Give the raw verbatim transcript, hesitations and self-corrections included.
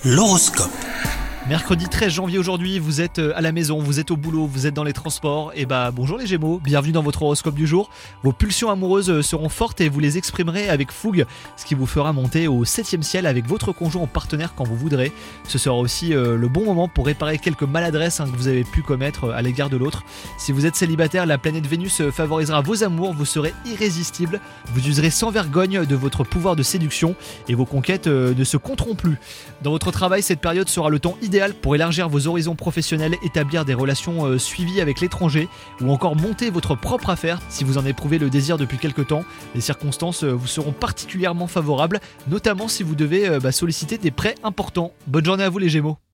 L'horoscope. Mercredi treize janvier aujourd'hui, vous êtes à la maison, vous êtes au boulot, vous êtes dans les transports, et bah bonjour les Gémeaux, bienvenue dans votre horoscope du jour. Vos pulsions amoureuses seront fortes et vous les exprimerez avec fougue, ce qui vous fera monter au septième ciel avec votre conjoint ou partenaire quand vous voudrez. Ce sera aussi euh, le bon moment pour réparer quelques maladresses hein, que vous avez pu commettre à l'égard de l'autre. Si vous êtes célibataire, la planète Vénus favorisera vos amours, vous serez irrésistible, vous userez sans vergogne de votre pouvoir de séduction et vos conquêtes euh, ne se compteront plus. Dans votre travail, cette période sera le temps idéal pour élargir vos horizons professionnels, établir des relations euh, suivies avec l'étranger ou encore monter votre propre affaire si vous en éprouvez le désir depuis quelque temps. Les circonstances euh, vous seront particulièrement favorables, notamment si vous devez euh, bah, solliciter des prêts importants. Bonne journée à vous les Gémeaux.